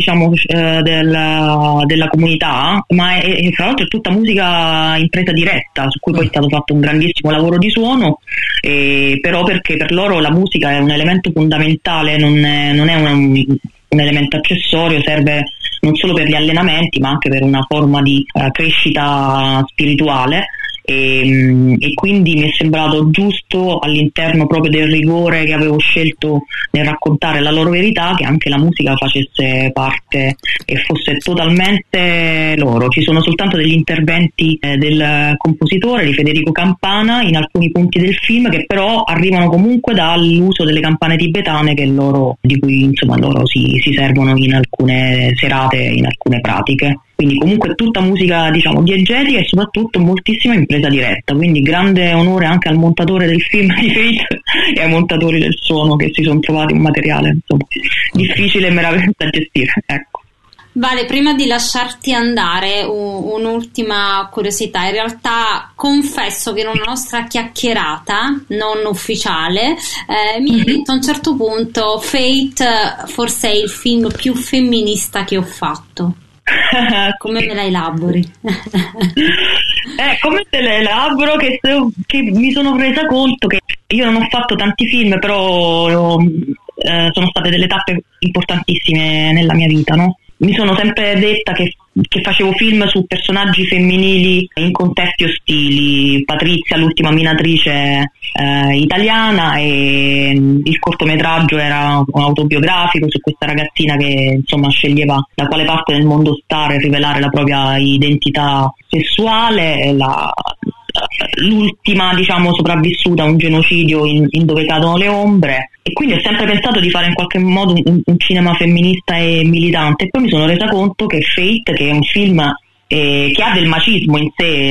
comunità, ma è fra l'altro è tutta musica in presa diretta, su cui poi è stato fatto un grandissimo lavoro di suono, però perché per loro la musica è un elemento fondamentale, non è un elemento accessorio, serve non solo per gli allenamenti ma anche per una forma di crescita spirituale. E quindi mi è sembrato giusto, all'interno proprio del rigore che avevo scelto nel raccontare la loro verità, che anche la musica facesse parte e fosse totalmente loro. Ci sono soltanto degli interventi del compositore, di Federico Campana, in alcuni punti del film, che però arrivano comunque dall'uso delle campane tibetane di cui insomma loro si servono in alcune serate, in alcune pratiche. Quindi comunque tutta musica, diciamo, diegetica, e soprattutto moltissima in presa diretta, quindi grande onore anche al montatore del film di Fate e ai montatori del suono, che si sono trovati un materiale, insomma, difficile e meraviglioso da gestire, ecco. Vale, prima di lasciarti andare, un'ultima curiosità. In realtà confesso che in una nostra chiacchierata non ufficiale mi hai detto a un certo punto: Fate forse è il film più femminista che ho fatto. Come me la elabori? Come te la elaboro? Che mi sono resa conto che io non ho fatto tanti film, però sono state delle tappe importantissime nella mia vita, no? Mi sono sempre detta che facevo film su personaggi femminili in contesti ostili. Patrizia, l'ultima minatrice italiana, e il cortometraggio era autobiografico su questa ragazzina che insomma sceglieva da quale parte del mondo stare e rivelare la propria identità sessuale. L'ultima, diciamo, sopravvissuta a un genocidio in Dove cadono le ombre, e quindi ho sempre pensato di fare in qualche modo un cinema femminista e militante, e poi mi sono resa conto che Fate, che è un film che ha del macismo in sé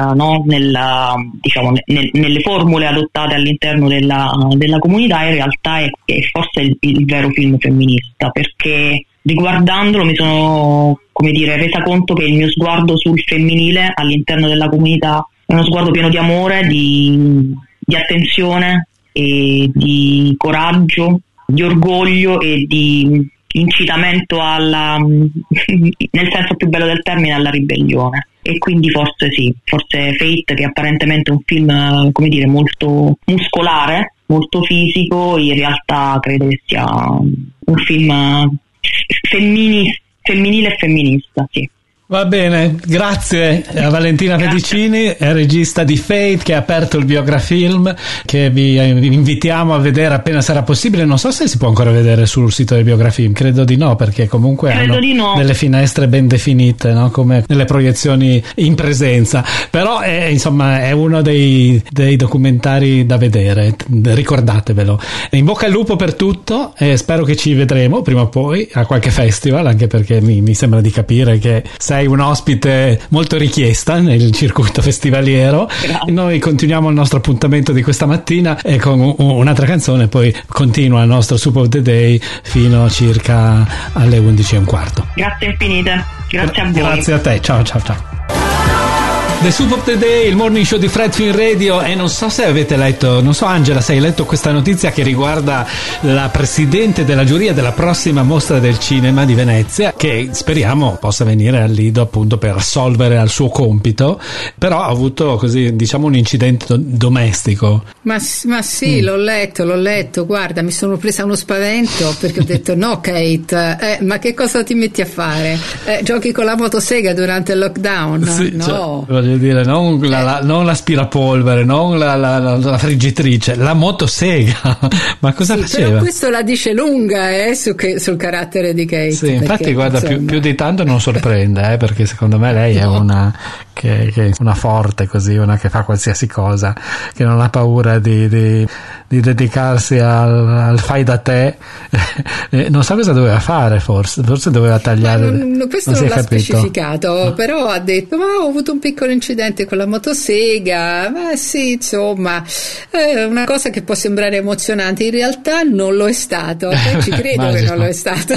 nelle formule adottate all'interno della comunità, in realtà è forse il vero film femminista, perché riguardandolo mi sono, come dire, resa conto che il mio sguardo sul femminile all'interno della comunità è uno sguardo pieno di amore, di attenzione e di coraggio, di orgoglio e di incitamento nel senso più bello del termine, alla ribellione. E quindi forse Fate, che apparentemente è un film, come dire, molto muscolare, molto fisico, in realtà credo che sia un film femminile e femminista, sì. Va bene, grazie a Valentina Pedicini, regista di Fate, che ha aperto il Biografilm, che vi invitiamo a vedere appena sarà possibile. Non so se si può ancora vedere sul sito del Biografilm, credo di no, perché comunque hanno delle finestre ben definite, no? Come nelle proiezioni in presenza, però insomma è uno dei documentari da vedere, ricordatevelo. In bocca al lupo per tutto, e spero che ci vedremo prima o poi a qualche festival, anche perché mi sembra di capire che sei un ospite molto richiesta nel circuito festivaliero. Grazie. Noi continuiamo il nostro appuntamento di questa mattina e con un'altra canzone, poi continua il nostro Soup of the Day fino circa alle 11:15. Grazie infinite, grazie a voi. Grazie a te, ciao. The Soup of the Day, il morning show di Fred Film Radio. E non so se avete letto, non so Angela, se hai letto questa notizia che riguarda la presidente della giuria della prossima mostra del cinema di Venezia, che speriamo possa venire al Lido appunto per assolvere al suo compito, però ha avuto così, diciamo, un incidente domestico. Ma sì, l'ho letto, guarda, mi sono presa uno spavento perché ho detto no Kate, ma che cosa ti metti a fare? Giochi con la motosega durante il lockdown? Sì, no. Cioè, voglio dire, non l'aspirapolvere, non la friggitrice, la motosega. Ma cosa faceva? Però questo la dice lunga sul carattere di Kate. Sì, infatti perché, guarda, più di tanto non sorprende, perché secondo me lei è una che è una forte così, una che fa qualsiasi cosa, che non ha paura di dedicarsi al fai da te. Non so cosa doveva fare, forse doveva tagliare. Questo non l'ha specificato, però ha detto ma ho avuto un piccolo incidente con la motosega, ma sì, insomma, è una cosa che può sembrare emozionante, in realtà non lo è stato, ci credo che non lo è stato.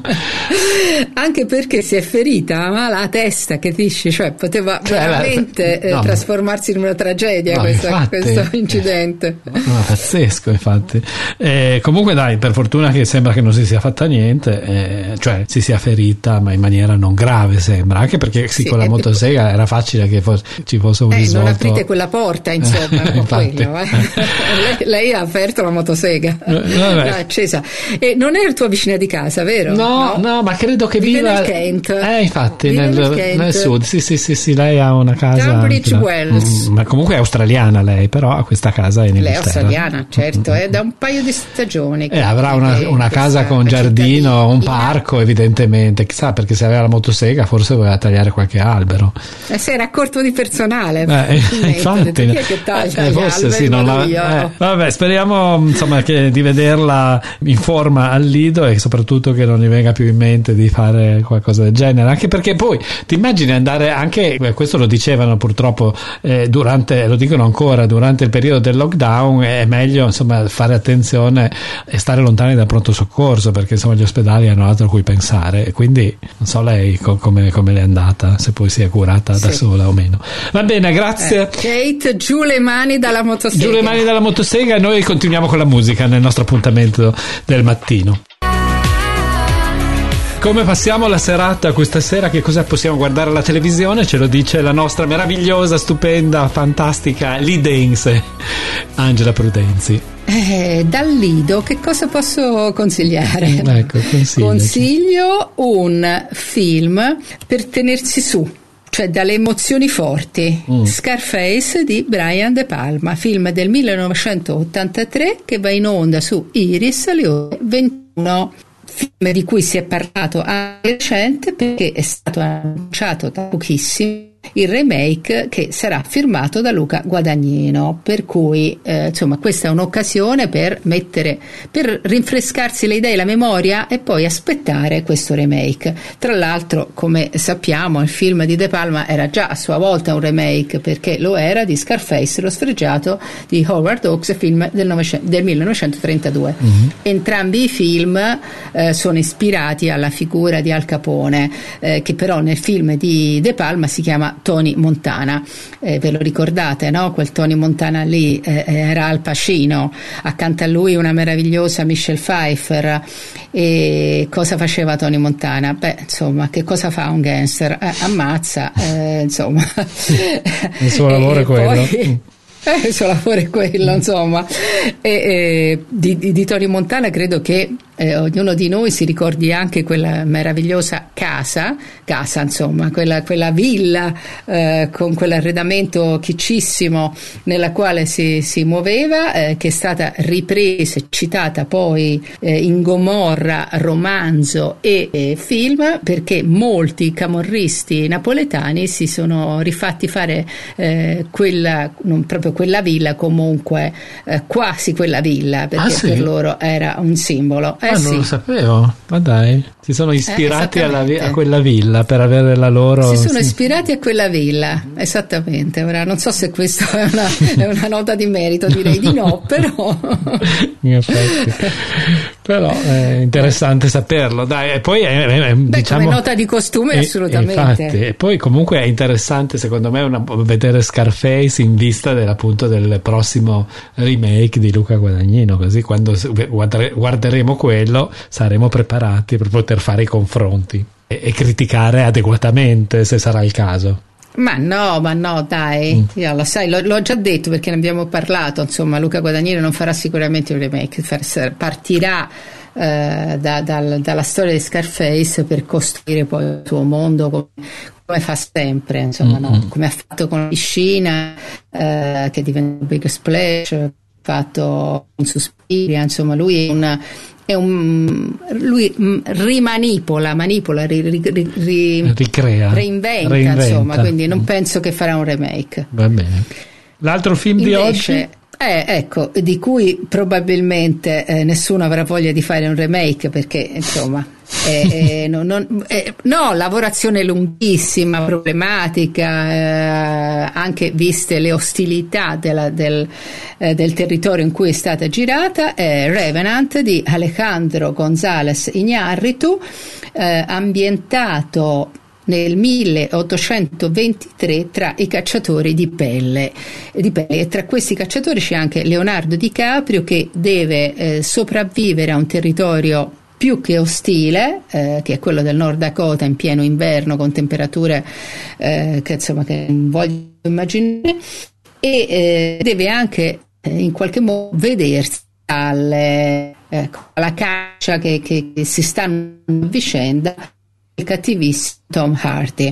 Anche perché si è ferita, ma la testa che dici, cioè poteva veramente trasformarsi in una tragedia questo incidente. No, pazzesco, infatti. Comunque dai, per fortuna che sembra che non si sia fatta niente, cioè si sia ferita ma in maniera non grave, sembra, anche perché con la motosega era facile che ci fosse un risvolto. Non aprite quella porta, insomma. Quello, lei ha aperto la motosega, l'ha accesa, e non è il tuo vicino di casa, vero? No, ma credo che viva nel Kent. Infatti nel sud, sì, lei ha una casa Tunbridge Wells, ma comunque è australiana lei, però ha questa casa in Inghilterra. Lei è australiana, certo, è da un paio di stagioni avrà una casa con giardino, un parco, evidentemente, chissà, perché se aveva la motosega forse voleva tagliare qualche albero, si era a corto di personale, infatti chi è che taglia forse alberi, sì, vabbè, speriamo insomma di vederla in forma al Lido, e soprattutto che non gli venga più in mente di fare qualcosa del genere, anche perché poi ti immagini andare, anche questo lo dicevano purtroppo lo dicono ancora, durante il periodo del lockdown è meglio insomma fare attenzione e stare lontani dal pronto soccorso, perché insomma gli ospedali hanno altro a cui pensare, e quindi non so lei come le è andata, se poi si è curata da sola o meno. Va bene, grazie Kate, giù le mani dalla motosega. Noi continuiamo con la musica nel nostro appuntamento del mattino. Come passiamo la serata questa sera? Che cosa possiamo guardare alla televisione? Ce lo dice la nostra meravigliosa, stupenda, fantastica Lidense Angela Prudenzi. Dal Lido che cosa posso consigliare? Ecco, consiglio un film per tenersi su, cioè dalle emozioni forti. Scarface di Brian De Palma, film del 1983 che va in onda su Iris alle ore 21. Film di cui si è parlato anche recente perché è stato annunciato da pochissimo il remake che sarà firmato da Luca Guadagnino, per cui insomma questa è un'occasione per rinfrescarsi le idee e la memoria e poi aspettare questo remake. Tra l'altro, come sappiamo, il film di De Palma era già a sua volta un remake, perché lo era di Scarface, lo sfregiato di Howard Hawks, film del 1932. Entrambi i film sono ispirati alla figura di Al Capone, che però nel film di De Palma si chiama Tony Montana. Ve lo ricordate, no? Quel Tony Montana lì era Al Pacino, accanto a lui una meravigliosa Michelle Pfeiffer. E cosa faceva Tony Montana? Beh, insomma, che cosa fa un gangster? Ammazza, insomma. Il suo lavoro è quello. Poi, il suo lavoro è quello, insomma. Di Tony Montana credo che ognuno di noi si ricordi anche quella meravigliosa casa, insomma, quella villa con quell'arredamento chiccissimo nella quale si muoveva, che è stata ripresa e citata poi in Gomorra, romanzo e film, perché molti camorristi napoletani si sono rifatti fare non proprio quella villa, comunque quasi quella villa, perché per loro era un simbolo. Non lo sapevo, ma dai, si sono ispirati a quella villa per avere la loro... Si sono ispirati a quella villa, esattamente. Ora non so se questa è una nota di merito, direi di no, però... In effetti. Però è interessante saperlo, dai. E poi diciamo, come nota di costume assolutamente. Infatti, e poi comunque è interessante secondo me vedere Scarface in vista appunto del prossimo remake di Luca Guadagnino, così quando guarderemo quello saremo preparati per poter fare i confronti e criticare adeguatamente se sarà il caso. Ma no, dai, io lo sai, l'ho già detto perché ne abbiamo parlato, insomma, Luca Guadagnino non farà sicuramente un remake, partirà dalla storia di Scarface per costruire poi il suo mondo come fa sempre, insomma, no? Come ha fatto con la piscina, che diventa un big splash, ha fatto un Suspiria, insomma, lui rimanipola, ricrea, reinventa, insomma, quindi non penso che farà un remake. Va bene. L'altro film di oggi? Ecco, di cui probabilmente nessuno avrà voglia di fare un remake perché insomma lavorazione lunghissima, problematica, anche viste le ostilità del territorio in cui è stata girata. Revenant di Alejandro González Iñárritu, ambientato nel 1823 tra i cacciatori di pelle, e tra questi cacciatori c'è anche Leonardo DiCaprio che deve sopravvivere a un territorio più che ostile, che è quello del Nord Dakota in pieno inverno con temperature che non voglio immaginare, e deve anche in qualche modo vedersi alla caccia che si stanno a vicenda il cattivissimo Tom Hardy.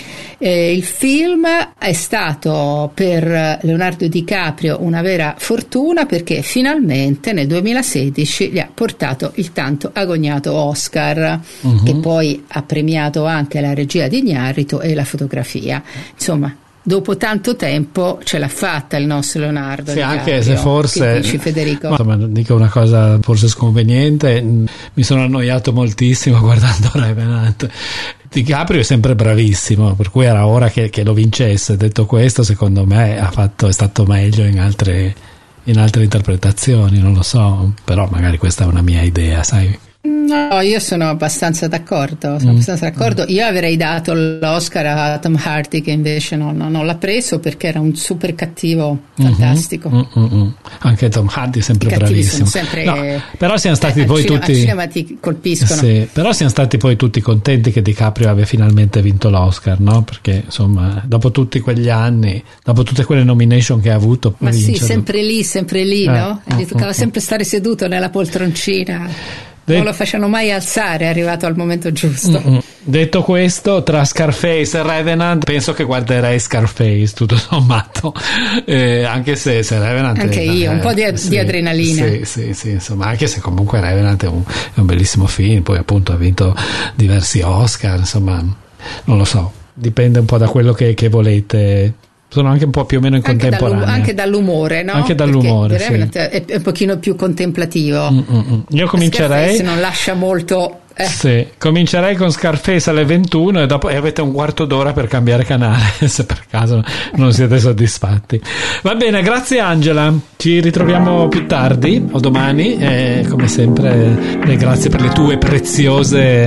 Il film è stato per Leonardo DiCaprio una vera fortuna perché finalmente nel 2016 gli ha portato il tanto agognato Oscar, che poi ha premiato anche la regia di Iñárritu e la fotografia. Insomma, dopo tanto tempo ce l'ha fatta il nostro Leonardo DiCaprio. Anche se forse dici, Federico? Insomma, dico una cosa forse sconveniente, mi sono annoiato moltissimo guardando Revenant. DiCaprio è sempre bravissimo, per cui era ora che lo vincesse. Detto questo, secondo me è stato meglio in altre interpretazioni, non lo so, però magari questa è una mia idea, sai. No, io sono abbastanza d'accordo. Io avrei dato l'Oscar a Tom Hardy, che invece non l'ha preso perché era un super cattivo fantastico. Anche Tom Hardy è sempre bravissimo. Però siamo stati poi tutti al cinema ti colpiscono. Sì, però siamo stati poi tutti contenti che DiCaprio abbia finalmente vinto l'Oscar, no? Perché insomma, dopo tutti quegli anni, dopo tutte quelle nomination che ha avuto, ma sì, sempre lì, no? Gli toccava sempre stare seduto nella poltroncina. Non lo facciano mai alzare, è arrivato al momento giusto. Detto questo, tra Scarface e Revenant penso che guarderei Scarface tutto sommato, anche se Revenant anche io un po' di adrenalina. Sì, insomma, anche se comunque Revenant è un bellissimo film, poi appunto ha vinto diversi Oscar, insomma, non lo so, dipende un po' da quello che volete. Sono anche un po' più o meno in contemporanea. Anche dall'umore, no? Anche dall'umore, sì. È un pochino più contemplativo. Io comincerei. Scarface non lascia molto. Sì, comincerei con Scarface alle 21 e dopo avete un quarto d'ora per cambiare canale se per caso non siete soddisfatti. Va bene, grazie Angela. Ci ritroviamo più tardi o domani e come sempre grazie per i tuoi preziosi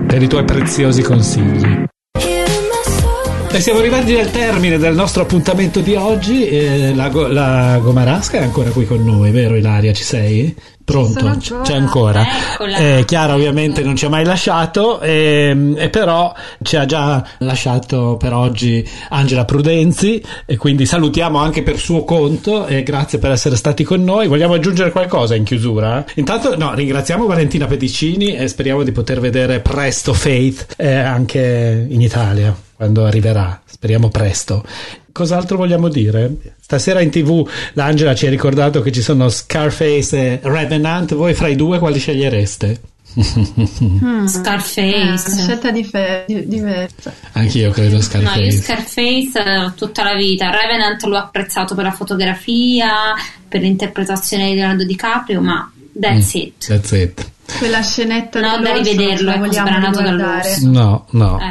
consigli. E siamo arrivati al termine del nostro appuntamento di oggi. La Gomarasca è ancora qui con noi, vero Ilaria? Ci sei? Pronto? C'è ancora. Chiara ovviamente non ci ha mai lasciato, però ci ha già lasciato per oggi Angela Prudenzi, e quindi salutiamo anche per suo conto e grazie per essere stati con noi. Vogliamo aggiungere qualcosa in chiusura? Intanto ringraziamo Valentina Pedicini e speriamo di poter vedere presto Faith anche in Italia, quando arriverà, speriamo presto. Cos'altro vogliamo dire? Stasera in TV l'Angela ci ha ricordato che ci sono Scarface e Revenant. Voi fra i due quali scegliereste? Scarface. Scelta diversa. Anch'io credo Scarface. No, io Scarface tutta la vita. Revenant l'ho apprezzato per la fotografia, per l'interpretazione di Leonardo DiCaprio, ma that's it. quella scenetta no, da rivederlo, ecco, sbranato dall'orso. No.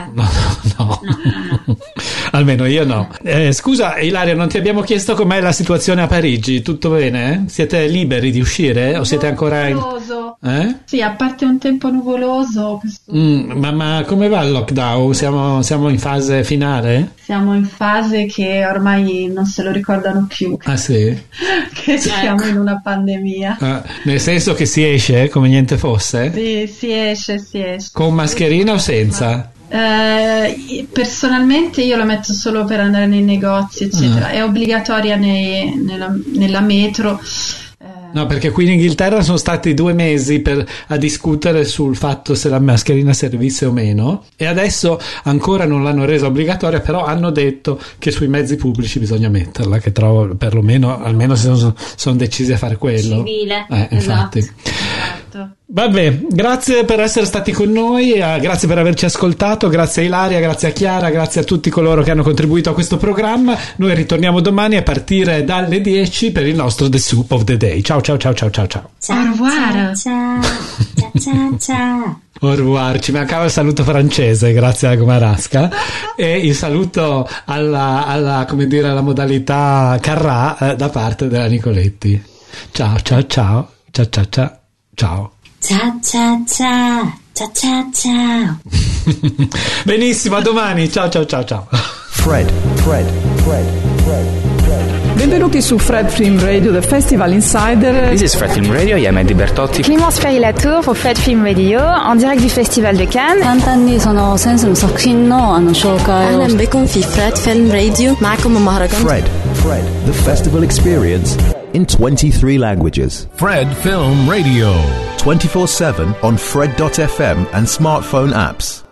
Almeno io no. Scusa Ilaria, non ti abbiamo chiesto com'è la situazione a Parigi, tutto bene? Siete liberi di uscire o siete ancora Sì, a parte un tempo nuvoloso. Ma come va il lockdown? Siamo in fase finale? Siamo in fase che ormai non se lo ricordano più. Ah sì? Che siamo in una pandemia. Nel senso che si esce come niente fosse? Sì, si esce. Con mascherina o senza? Personalmente io la metto solo per andare nei negozi, eccetera. È obbligatoria nella metro. No, perché qui in Inghilterra sono stati 2 mesi a discutere sul fatto se la mascherina servisse o meno, e adesso ancora non l'hanno resa obbligatoria, però hanno detto che sui mezzi pubblici bisogna metterla, che trovo perlomeno, almeno se sono decisi a fare quello. Civile, infatti. Esatto. Vabbè, grazie per essere stati con noi, grazie per averci ascoltato, grazie a Ilaria, grazie a Chiara, grazie a tutti coloro che hanno contribuito a questo programma. Noi ritorniamo domani a partire dalle 10 per il nostro The Soup of the Day. Ciao. Au revoir. Ciao. Au revoir. Ci mancava il saluto francese, grazie alla Gomarasca, e il saluto alla come dire, alla modalità Carrà da parte della Nicoletti. Ciao. Ciao. Ciao. Benissimo, a domani. Ciao. Fred. Benvenuti su Fred Film Radio, the Festival Insider. This is Fred Film Radio, io Eddie Bertotti. Clémence Ferry-Latour pour Fred Film Radio, en direct du Festival de Cannes. 간단히 저는 센스 작品の紹介を. أهلا بكم في Fred Film Radio. معكم مهرجان. Fred, the festival experience in 23 languages. Fred Film Radio. 24/7 on Fred.fm and smartphone apps.